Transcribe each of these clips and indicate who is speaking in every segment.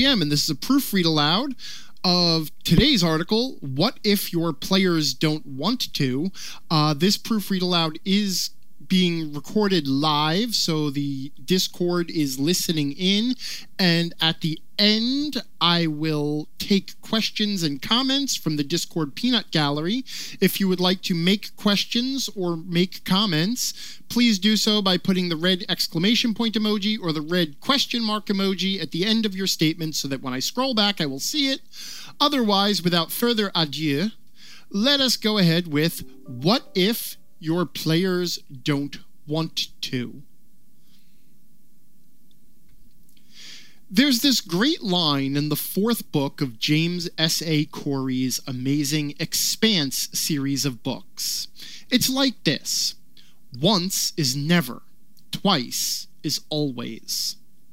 Speaker 1: GM, and this is a proofread aloud of today's article, What If Your Players Don't Want To? This proofread aloud is being recorded live, so the Discord is listening in, and at the end I will take questions and comments from the Discord peanut gallery. If you would like to make questions or make comments, please do so by putting the red exclamation point emoji or the red question mark emoji at the end of your statement so that when I scroll back I will see it. Otherwise, without further ado, let us go ahead with What If Your Players Don't Want To? There's this great line in the fourth book of James S.A. Corey's amazing Expanse series of books. It's like this: once is never, twice is always.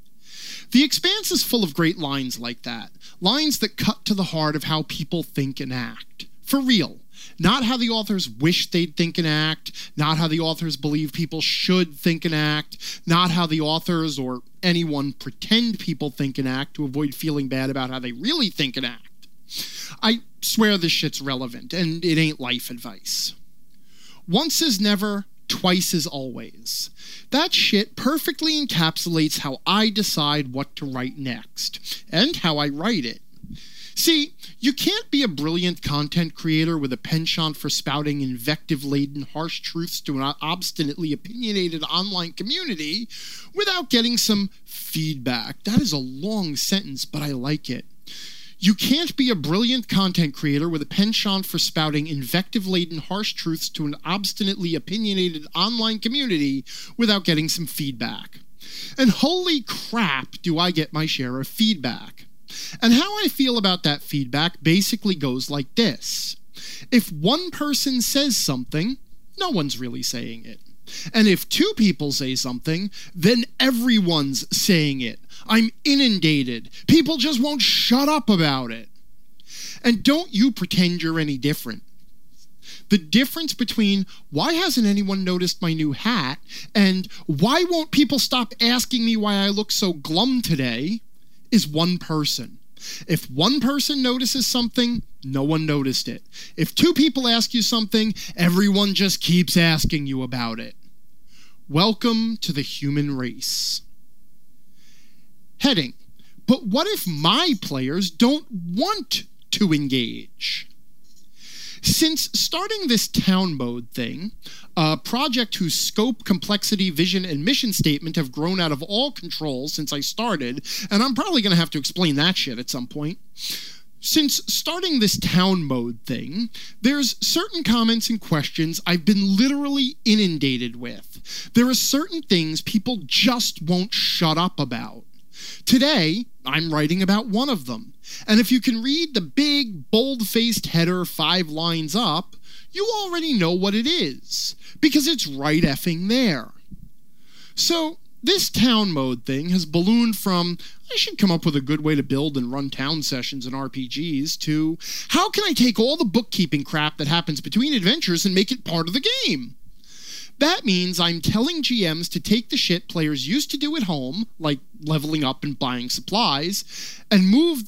Speaker 1: The Expanse is full of great lines like that, lines that cut to the heart of how people think and act. For real. Not how the authors wish they'd think and act, not how the authors believe people should think and act, not how the authors or anyone pretend people think and act to avoid feeling bad about how they really think and act. I swear this shit's relevant, and it ain't life advice. Once is never, twice is always. That shit perfectly encapsulates how I decide what to write next, and how I write it. See, you can't be a brilliant content creator with a penchant for spouting invective-laden harsh truths to an obstinately opinionated online community without getting some feedback. That is a long sentence, but I like it. You can't be a brilliant content creator with a penchant for spouting invective-laden harsh truths to an obstinately opinionated online community without getting some feedback. And holy crap, do I get my share of feedback. And how I feel about that feedback basically goes like this. If one person says something, no one's really saying it. And if two people say something, then everyone's saying it. I'm inundated. People just won't shut up about it. And don't you pretend you're any different. The difference between why hasn't anyone noticed my new hat and why won't people stop asking me why I look so glum today is one person. If one person notices something, no one noticed it. If two people ask you something, everyone just keeps asking you about it. Welcome to the human race. Heading: but what if my players don't want to engage? Since starting this town mode thing, a project whose scope, complexity, vision, and mission statement have grown out of all control since I started, and I'm probably going to have to explain that shit at some point. Since starting this town mode thing, there's certain comments and questions I've been literally inundated with. There are certain things people just won't shut up about. Today, I'm writing about one of them. And if you can read the big, bold-faced header 5 lines up, you already know what it is, because it's right effing there. So, this town mode thing has ballooned from, I should come up with a good way to build and run town sessions in RPGs, to, how can I take all the bookkeeping crap that happens between adventures and make it part of the game? That means I'm telling GMs to take the shit players used to do at home, like leveling up and buying supplies, and move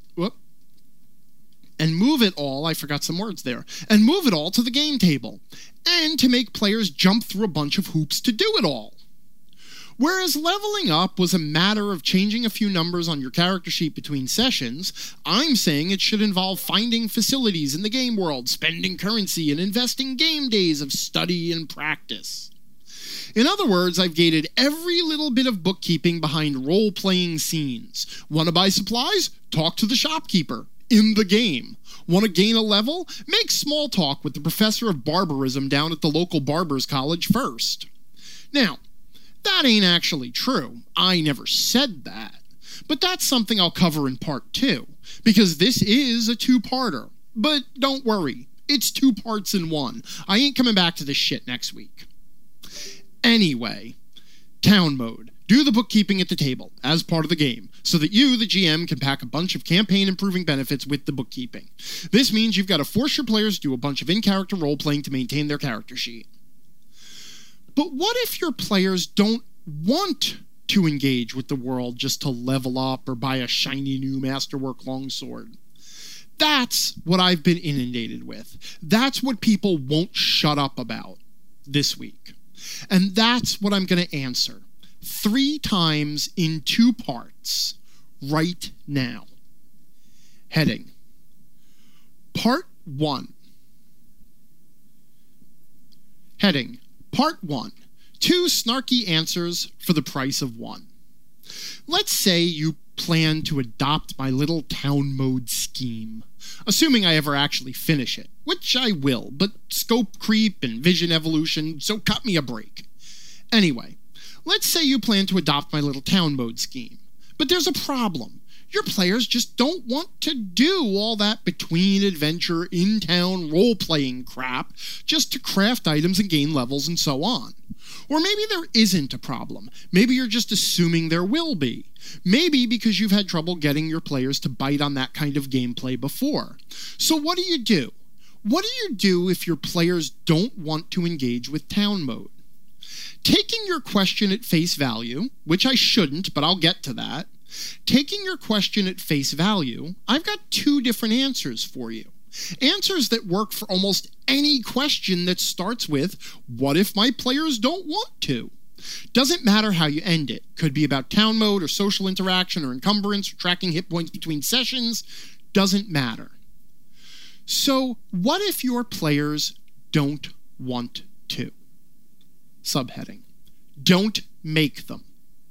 Speaker 1: it all, I forgot some words there, and move it all to the game table, and to make players jump through a bunch of hoops to do it all. Whereas leveling up was a matter of changing a few numbers on your character sheet between sessions, I'm saying it should involve finding facilities in the game world, spending currency, and investing game days of study and practice. In other words, I've gated every little bit of bookkeeping behind role-playing scenes. Want to buy supplies? Talk to the shopkeeper. In the game. Want to gain a level? Make small talk with the professor of barbarism down at the local barber's college first. Now, that ain't actually true. I never said that. But that's something I'll cover in part 2, because this is a 2-parter. But don't worry, it's 2 parts in 1. I ain't coming back to this shit next week. Anyway, town mode. Do the bookkeeping at the table, as part of the game, so that you, the GM, can pack a bunch of campaign-improving benefits with the bookkeeping. This means you've got to force your players to do a bunch of in-character role-playing to maintain their character sheet. But what if your players don't want to engage with the world just to level up or buy a shiny new Masterwork longsword. That's what I've been inundated with. That's what people won't shut up about this week. And that's what I'm going to answer 3 times in 2 parts right now. Heading: Part 1. Heading: Part 1. 2 snarky answers for the price of 1. Let's say you plan to adopt my little town mode scheme, assuming I ever actually finish it, which I will, but scope creep and vision evolution, so cut me a break. Anyway, let's say you plan to adopt my little town mode scheme, but there's a problem. Your players just don't want to do all that between adventure, in-town role-playing crap just to craft items and gain levels and so on. Or maybe there isn't a problem. Maybe you're just assuming there will be. Maybe because you've had trouble getting your players to bite on that kind of gameplay before. So what do you do? What do you do if your players don't want to engage with town mode? Taking your question at face value, which I shouldn't, but I'll get to that. Taking your question at face value, I've got 2 different answers for you. Answers that work for almost any question that starts with, what if my players don't want to? Doesn't matter how you end it. Could be about town mode or social interaction or encumbrance or tracking hit points between sessions. Doesn't matter. So what if your players don't want to? Subheading: Don't make them.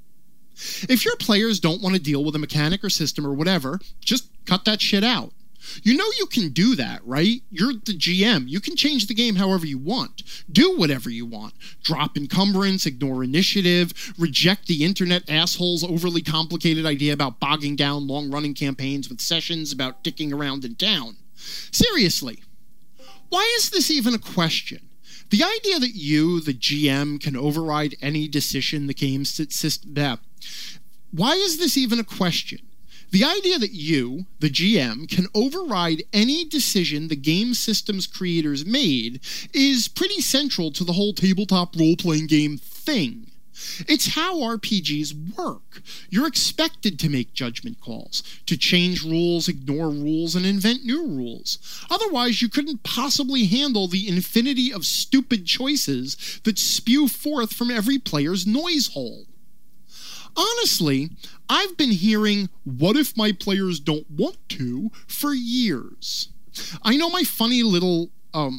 Speaker 1: If your players don't want to deal with a mechanic or system or whatever, just cut that shit out. You know you can do that, right? You're the GM. You can change the game however you want. Do whatever you want. Drop encumbrance, ignore initiative, reject the internet asshole's overly complicated idea about bogging down long-running campaigns with sessions about dicking around in town. Seriously, why is this even a question? The idea that you, the GM, can override any decision the game system... Why is this even a question? The idea that you, the GM, can override any decision the game system's creators made is pretty central to the whole tabletop role-playing game thing. It's how RPGs work. You're expected to make judgment calls, to change rules, ignore rules, and invent new rules. Otherwise, you couldn't possibly handle the infinity of stupid choices that spew forth from every player's noise hole. Honestly, I've been hearing, what if my players don't want to, for years. I know my funny little,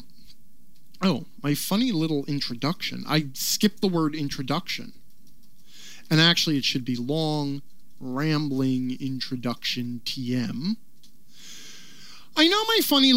Speaker 1: introduction. I skipped the word introduction. And actually it should be long, rambling introduction TM. I know my funny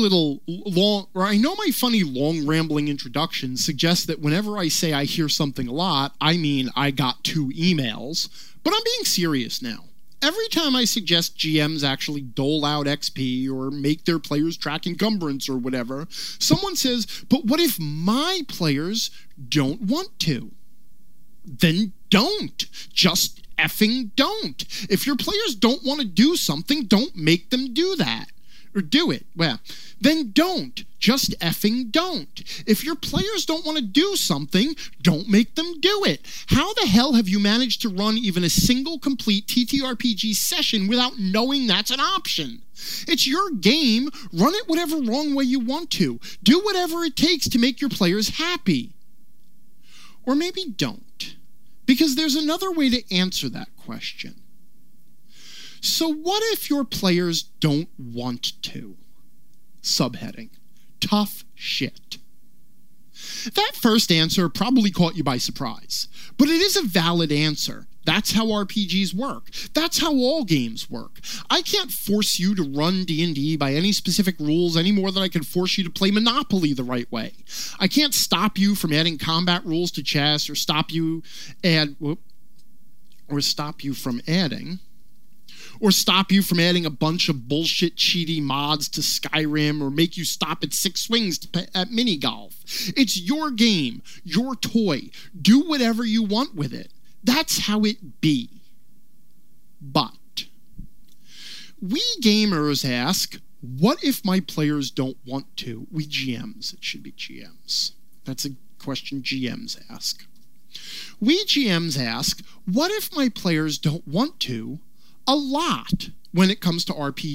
Speaker 1: long rambling introduction suggests that whenever I say I hear something a lot, I mean I got 2 emails, but I'm being serious now. Every time I suggest GMs actually dole out XP or make their players track encumbrance or whatever, someone says, but what if my players don't want to? Then don't. Just effing don't. If your players don't want to do something, don't make them do that. Or do it. Well, then don't. Just effing don't. If your players don't want to do something, don't make them do it. How the hell have you managed to run even a single complete TTRPG session without knowing that's an option? It's your game. Run it whatever wrong way you want to. Do whatever it takes to make your players happy. Or maybe don't. Because there's another way to answer that question. So what if your players don't want to? Subheading: Tough shit. That first answer probably caught you by surprise, but it is a valid answer. That's how RPGs work. That's how all games work. I can't force you to run D&D by any specific rules any more than I can force you to play Monopoly the right way. I can't stop you from adding combat rules to chess or stop you from adding a bunch of bullshit cheaty mods to Skyrim or make you stop at 6 swings at mini golf. It's your game, your toy. Do whatever you want with it. That's how it be. But we gamers ask, what if my players don't want to? We GMs, it should be GMs. That's a question GMs ask. We GMs ask, what if my players don't want to? A lot when it comes to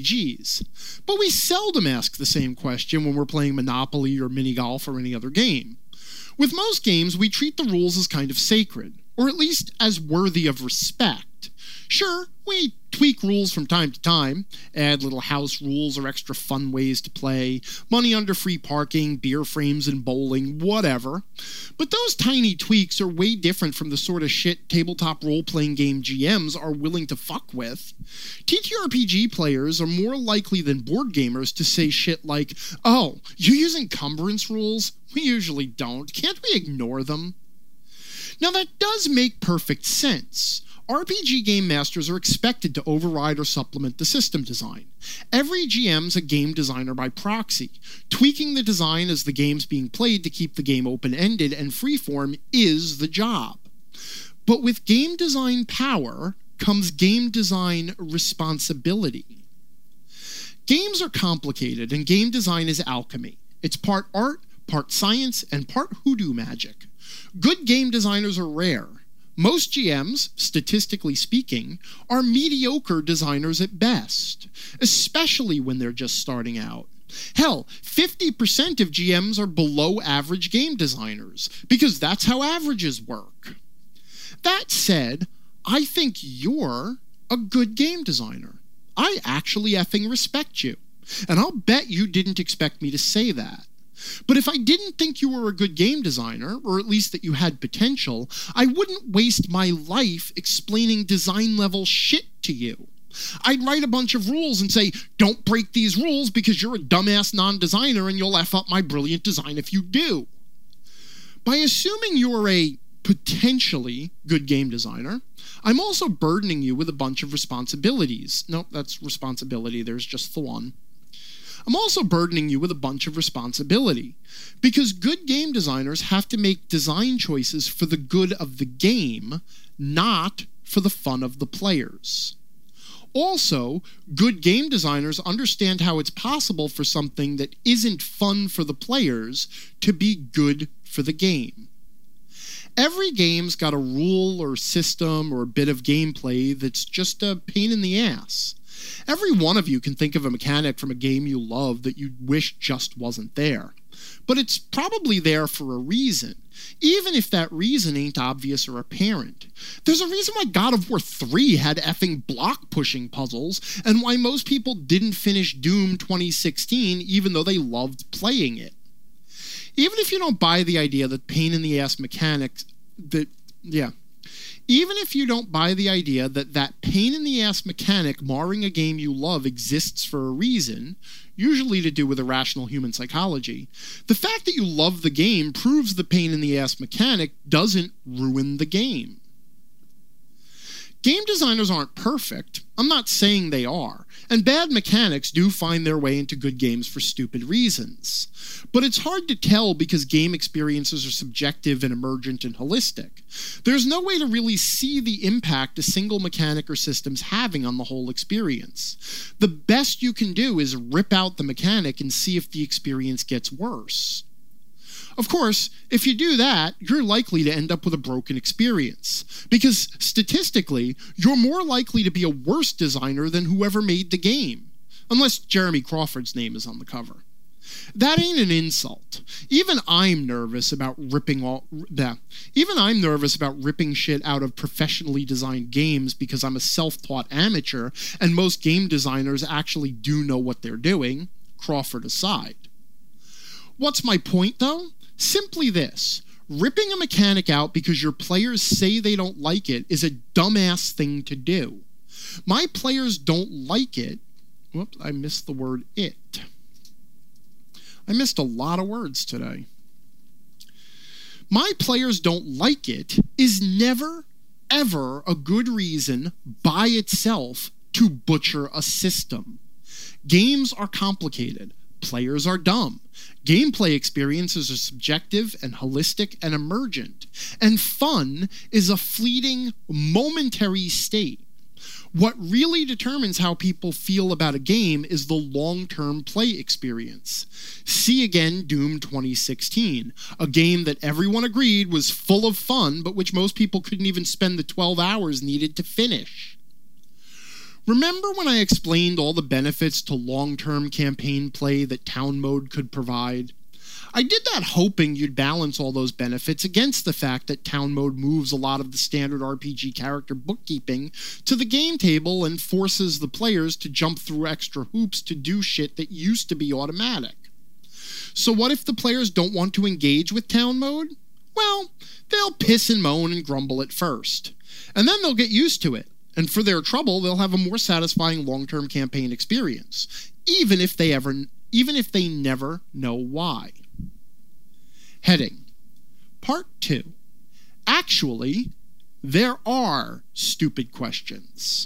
Speaker 1: RPGs. But we seldom ask the same question when we're playing Monopoly or mini golf or any other game. With most games, we treat the rules as kind of sacred, or at least as worthy of respect. Sure, we tweak rules from time to time, add little house rules or extra fun ways to play, money under free parking, beer frames and bowling, whatever. But those tiny tweaks are way different from the sort of shit tabletop role-playing game GMs are willing to fuck with. TTRPG players are more likely than board gamers to say shit like, "Oh, you use encumbrance rules? We usually don't. Can't we ignore them?" Now that does make perfect sense. RPG game masters are expected to override or supplement the system design. Every GM's a game designer by proxy. Tweaking the design as the game's being played to keep the game open-ended and freeform is the job. But with game design power comes game design responsibility. Games are complicated, and game design is alchemy. It's part art, part science, and part hoodoo magic. Good game designers are rare. Most GMs, statistically speaking, are mediocre designers at best, especially when they're just starting out. Hell, 50% of GMs are below average game designers, because that's how averages work. That said, I think you're a good game designer. I actually effing respect you, and I'll bet you didn't expect me to say that. But if I didn't think you were a good game designer, or at least that you had potential, I wouldn't waste my life explaining design-level shit to you. I'd write a bunch of rules and say, don't break these rules because you're a dumbass non-designer and you'll F up my brilliant design if you do. By assuming you're a potentially good game designer, I'm also burdening you with a bunch of responsibilities. Nope, that's responsibility. There's just the one. I'm also burdening you with a bunch of responsibility, because good game designers have to make design choices for the good of the game, not for the fun of the players. Also, good game designers understand how it's possible for something that isn't fun for the players to be good for the game. Every game's got a rule or system or a bit of gameplay that's just a pain in the ass. Every one of you can think of a mechanic from a game you love that you wish just wasn't there. But it's probably there for a reason, even if that reason ain't obvious or apparent. There's a reason why God of War 3 had effing block-pushing puzzles, and why most people didn't finish Doom 2016 even though they loved playing it. Even if you don't buy the idea that pain-in-the-ass mechanics... Even if you don't buy the idea that that pain-in-the-ass mechanic marring a game you love exists for a reason, usually to do with irrational human psychology, the fact that you love the game proves the pain-in-the-ass mechanic doesn't ruin the game. Game designers aren't perfect. I'm not saying they are. And bad mechanics do find their way into good games for stupid reasons. But it's hard to tell because game experiences are subjective and emergent and holistic. There's no way to really see the impact a single mechanic or system's having on the whole experience. The best you can do is rip out the mechanic and see if the experience gets worse. Of course, if you do that, you're likely to end up with a broken experience, because statistically, you're more likely to be a worse designer than whoever made the game, unless Jeremy Crawford's name is on the cover. That ain't an insult. Even I'm nervous about ripping shit out of professionally designed games because I'm a self-taught amateur, and most game designers actually do know what they're doing, Crawford aside. What's my point, though? Simply this. Ripping a mechanic out because your players say they don't like it is a dumbass thing to do. My players don't like it. Whoops, I missed the word it. I missed a lot of words today. My players don't like it is never, ever a good reason by itself to butcher a system. Games are complicated. Players are dumb. Gameplay experiences are subjective and holistic and emergent. And fun is a fleeting, momentary state. What really determines how people feel about a game is the long-term play experience. See again Doom 2016, a game that everyone agreed was full of fun, but which most people couldn't even spend the 12 hours needed to finish. Remember when I explained all the benefits to long-term campaign play that Town Mode could provide? I did that hoping you'd balance all those benefits against the fact that Town Mode moves a lot of the standard RPG character bookkeeping to the game table and forces the players to jump through extra hoops to do shit that used to be automatic. So what if the players don't want to engage with Town Mode? Well, they'll piss and moan and grumble at first. And then they'll get used to it. And for their trouble, they'll have a more satisfying long-term campaign experience, even if they never know why. Heading. Part 2. Actually, there are stupid questions.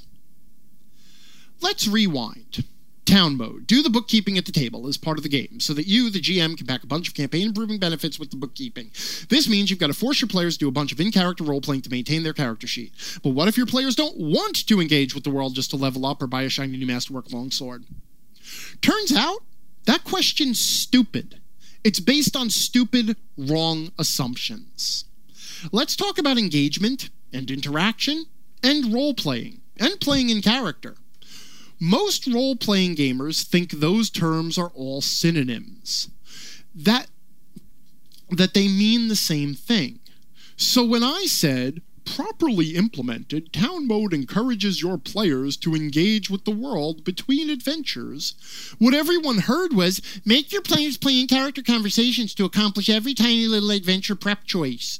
Speaker 1: Let's rewind. Town Mode. Do the bookkeeping at the table as part of the game so that you, the GM, can pack a bunch of campaign improving benefits with the bookkeeping. This means you've got to force your players to do a bunch of in-character role-playing to maintain their character sheet. But what if your players don't want to engage with the world just to level up or buy a shiny new Masterwork longsword? Turns out, that question's stupid. It's based on stupid, wrong assumptions. Let's talk about engagement and interaction and role-playing and playing in character. Most role-playing gamers think those terms are all synonyms, that they mean the same thing. So when I said, properly implemented, Town Mode encourages your players to engage with the world between adventures, what everyone heard was, make your players play in-character conversations to accomplish every tiny little adventure prep choice,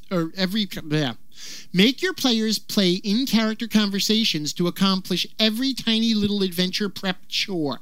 Speaker 1: Make your players play in-character conversations to accomplish every tiny little adventure prep chore.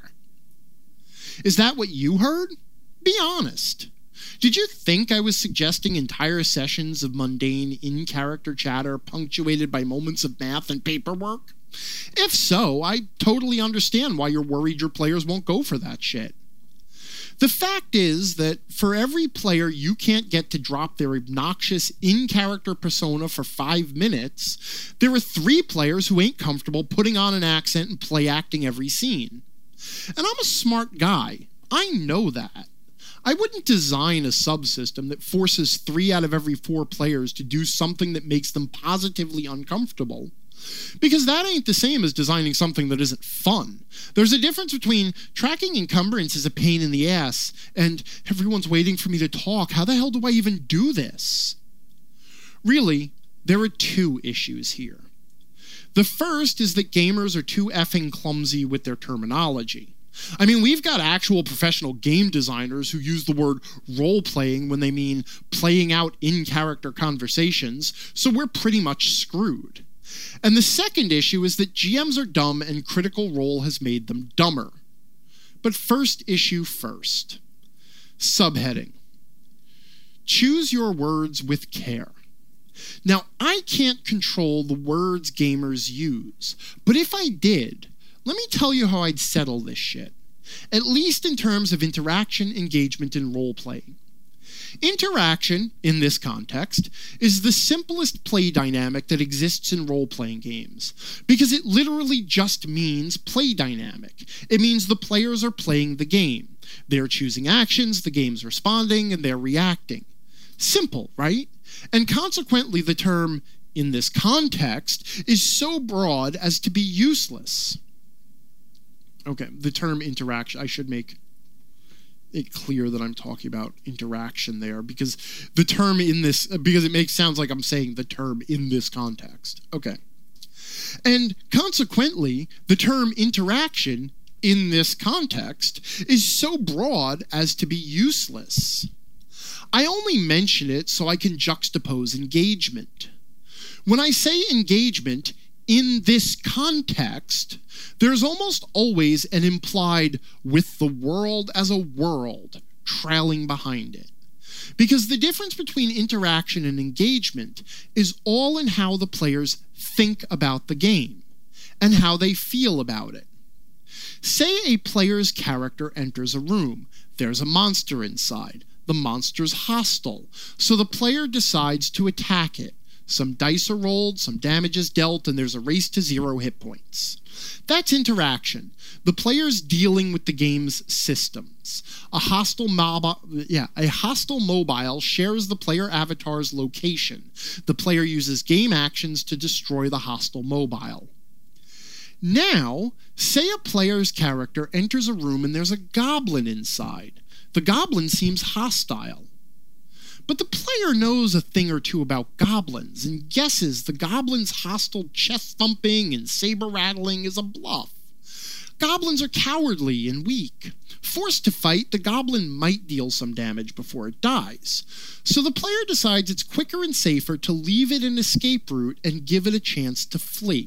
Speaker 1: Is that what you heard? Be honest. Did you think I was suggesting entire sessions of mundane in-character chatter punctuated by moments of math and paperwork? If so, I totally understand why you're worried your players won't go for that shit. The fact is that for every player you can't get to drop their obnoxious in-character persona for 5 minutes, there are 3 players who ain't comfortable putting on an accent and play acting every scene. And I'm a smart guy. I know that. I wouldn't design a subsystem that forces 3 out of every 4 players to do something that makes them positively uncomfortable. Because that ain't the same as designing something that isn't fun. There's a difference between tracking encumbrance is a pain in the ass and everyone's waiting for me to talk. How the hell do I even do this? Really, there are 2 issues here. The first is that gamers are too effing clumsy with their terminology. I mean, we've got actual professional game designers who use the word role-playing when they mean playing out in-character conversations, so we're pretty much screwed. And the second issue is that GMs are dumb and Critical Role has made them dumber. But first issue first. Subheading. Choose your words with care. Now, I can't control the words gamers use, but if I did, let me tell you how I'd settle this shit, at least in terms of interaction, engagement, and role-playing. Interaction, in this context, is the simplest play dynamic that exists in role-playing games, because it literally just means play dynamic. It means the players are playing the game. They're choosing actions, the game's responding, and they're reacting. Simple, right? And consequently, the term, in this context, is so broad as to be useless. Okay, the term interaction, I should make it clear that I'm talking about interaction there, because the term in this, because it sounds like I'm saying the term in this context. Okay. And consequently, the term interaction in this context is so broad as to be useless. I only mention it so I can juxtapose engagement. When I say engagement, in this context, there's almost always an implied with the world as a world trailing behind it. Because the difference between interaction and engagement is all in how the players think about the game and how they feel about it. Say a player's character enters a room. There's a monster inside. The monster's hostile, so the player decides to attack it. Some dice are rolled, some damage is dealt, and there's a race to 0 hit points. That's interaction. The player's dealing with the game's systems. A hostile mobile shares the player avatar's location. The player uses game actions to destroy the hostile mobile. Now, say a player's character enters a room and there's a goblin inside. The goblin seems hostile. But the player knows a thing or two about goblins and guesses the goblin's hostile chest thumping and saber rattling is a bluff. Goblins are cowardly and weak. Forced to fight, the goblin might deal some damage before it dies. So the player decides it's quicker and safer to leave it an escape route and give it a chance to flee.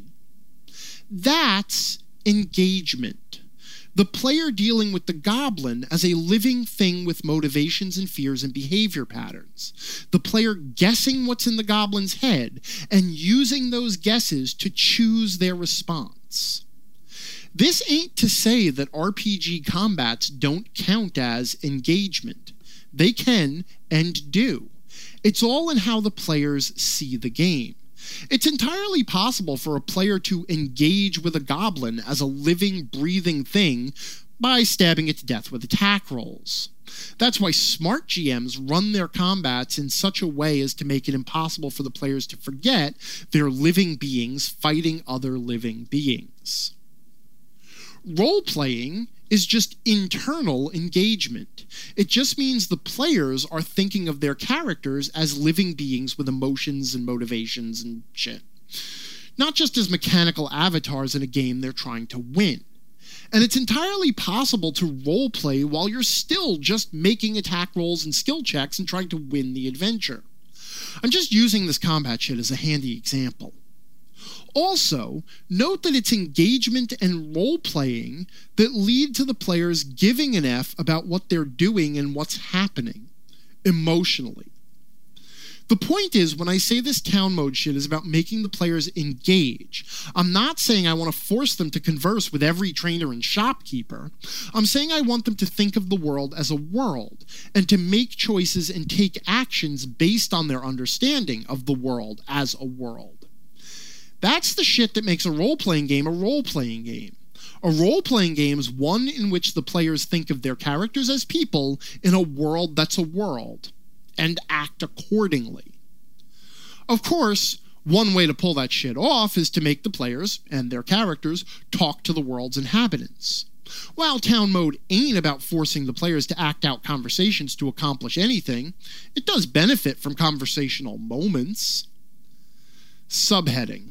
Speaker 1: That's engagement. The player dealing with the goblin as a living thing with motivations and fears and behavior patterns. The player guessing what's in the goblin's head and using those guesses to choose their response. This ain't to say that RPG combats don't count as engagement. They can and do. It's all in how the players see the game. It's entirely possible for a player to engage with a goblin as a living, breathing thing by stabbing it to death with attack rolls. That's why smart GMs run their combats in such a way as to make it impossible for the players to forget they're living beings fighting other living beings. Role-playing is just internal engagement. It just means the players are thinking of their characters as living beings with emotions and motivations and shit. Not just as mechanical avatars in a game they're trying to win. And it's entirely possible to role-play while you're still just making attack rolls and skill checks and trying to win the adventure. I'm just using this combat shit as a handy example. Also, note that it's engagement and role-playing that lead to the players giving an F about what they're doing and what's happening, emotionally. The point is, when I say this town mode shit is about making the players engage, I'm not saying I want to force them to converse with every trainer and shopkeeper. I'm saying I want them to think of the world as a world, and to make choices and take actions based on their understanding of the world as a world. That's the shit that makes a role-playing game a role-playing game. A role-playing game is one in which the players think of their characters as people in a world that's a world, and act accordingly. Of course, one way to pull that shit off is to make the players, and their characters, talk to the world's inhabitants. While town mode ain't about forcing the players to act out conversations to accomplish anything, it does benefit from conversational moments. Subheading: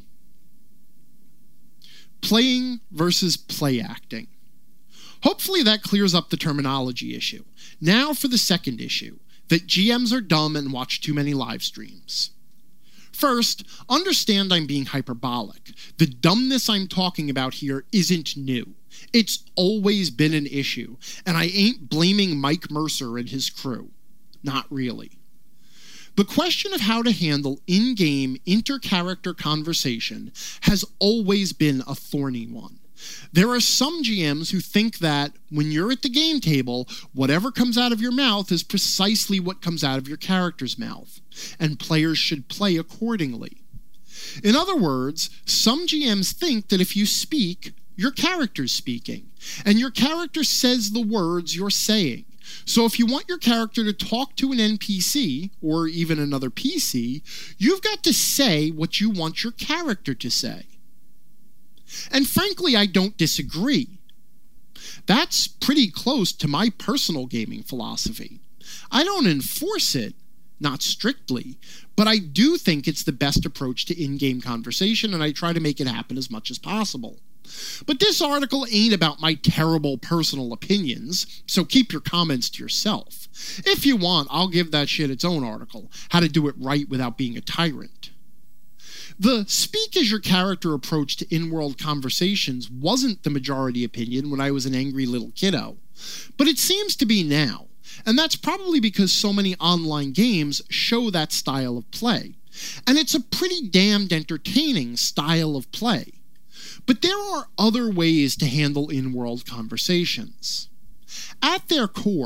Speaker 1: Playing versus play acting. Hopefully that clears up the terminology issue. Now for the second issue, that GMs are dumb and watch too many live streams. First, understand I'm being hyperbolic. The dumbness I'm talking about here isn't new. It's always been an issue, and I ain't blaming Mike Mercer and his crew. Not really. The question of how to handle in-game inter-character conversation has always been a thorny one. There are some GMs who think that when you're at the game table, whatever comes out of your mouth is precisely what comes out of your character's mouth, and players should play accordingly. In other words, some GMs think that if you speak, your character's speaking, and your character says the words you're saying. So if you want your character to talk to an NPC, or even another PC, you've got to say what you want your character to say. And frankly, I don't disagree. That's pretty close to my personal gaming philosophy. I don't enforce it, not strictly, but I do think it's the best approach to in-game conversation, and I try to make it happen as much as possible. But this article ain't about my terrible personal opinions, so keep your comments to yourself. If you want, I'll give that shit its own article, How to Do It Right Without Being a Tyrant. The speak as your character approach to in-world conversations wasn't the majority opinion when I was an angry little kiddo, but it seems to be now, and that's probably because so many online games show that style of play, and it's a pretty damned entertaining style of play. But there are other ways to handle in-world conversations. At their core,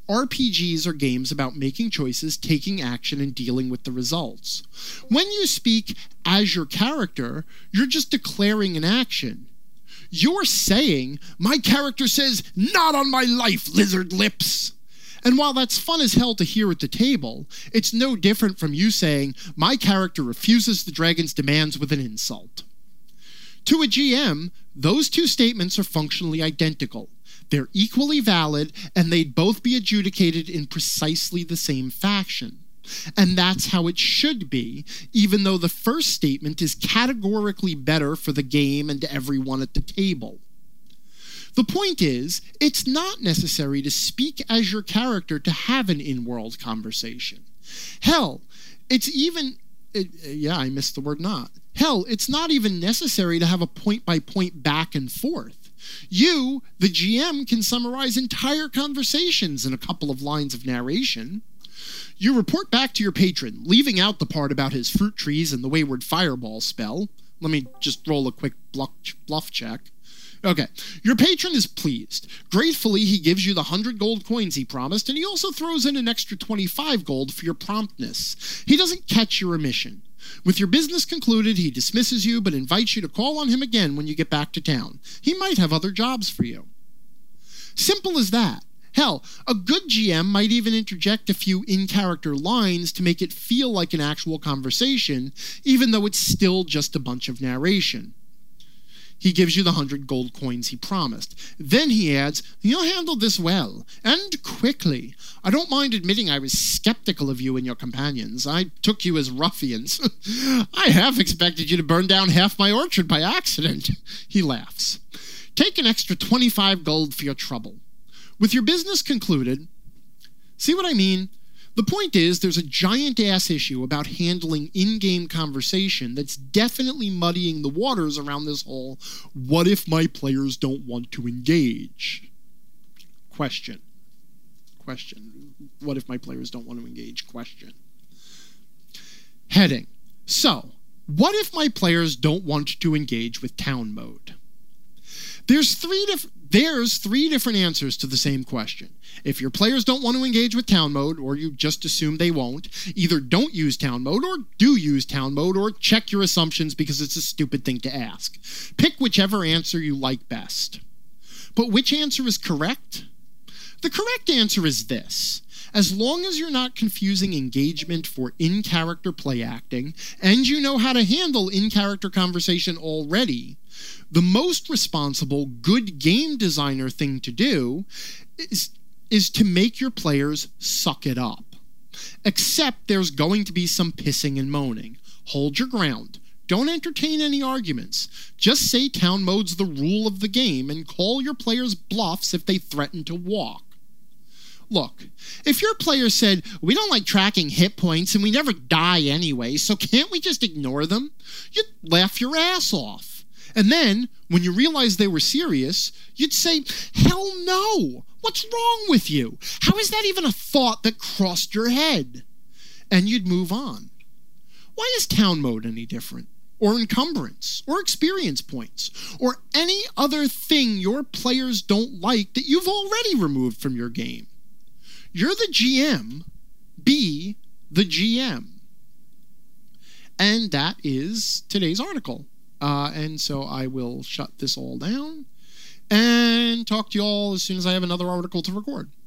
Speaker 1: RPGs are games about making choices, taking action, and dealing with the results. When you speak as your character, you're just declaring an action. You're saying, "My character says, 'Not on my life, lizard lips.'" And while that's fun as hell to hear at the table, it's no different from you saying, "My character refuses the dragon's demands with an insult." To a GM, those two statements are functionally identical. They're equally valid, and they'd both be adjudicated in precisely the same fashion. And that's how it should be, even though the first statement is categorically better for the game and everyone at the table. The point is, it's not necessary to speak as your character to have an in-world conversation. Hell, it's not even necessary to have a point-by-point back and forth. You, the GM, can summarize entire conversations in a couple of lines of narration. You report back to your patron, leaving out the part about his fruit trees and the wayward fireball spell. Let me just roll a quick bluff check. Okay, your patron is pleased. Gratefully, he gives you the 100 gold coins he promised, and he also throws in an extra 25 gold for your promptness. He doesn't catch your omission. With your business concluded, he dismisses you, but invites you to call on him again when you get back to town. He might have other jobs for you. Simple as that. Hell, a good GM might even interject a few in-character lines to make it feel like an actual conversation, even though it's still just a bunch of narration. He gives you the 100 gold coins he promised. Then he adds, "You'll handle this well, and quickly. I don't mind admitting I was skeptical of you and your companions. I took you as ruffians. I half expected you to burn down half my orchard by accident." He laughs. "Take an extra 25 gold for your trouble." With your business concluded, see what I mean? The point is, there's a giant-ass issue about handling in-game conversation that's definitely muddying the waters around this whole "what if my players don't want to engage?" Question. What if my players don't want to engage? Question. Heading. So, what if my players don't want to engage with town mode? There's three different answers to the same question. If your players don't want to engage with town mode, or you just assume they won't, either don't use town mode, or do use town mode, or check your assumptions because it's a stupid thing to ask. Pick whichever answer you like best. But which answer is correct? The correct answer is this. As long as you're not confusing engagement for in-character play acting, and you know how to handle in-character conversation already, the most responsible, good game designer thing to do is to make your players suck it up. Except there's going to be some pissing and moaning. Hold your ground. Don't entertain any arguments. Just say town mode's the rule of the game and call your players bluffs if they threaten to walk. Look, if your player said, "We don't like tracking hit points and we never die anyway, so can't we just ignore them?" you'd laugh your ass off. And then, when you realized they were serious, you'd say, "Hell no! What's wrong with you? How is that even a thought that crossed your head?" And you'd move on. Why is town mode any different? Or encumbrance? Or experience points? Or any other thing your players don't like that you've already removed from your game? You're the GM. Be the GM. And that is today's article. And so I will shut this all down and talk to you all as soon as I have another article to record.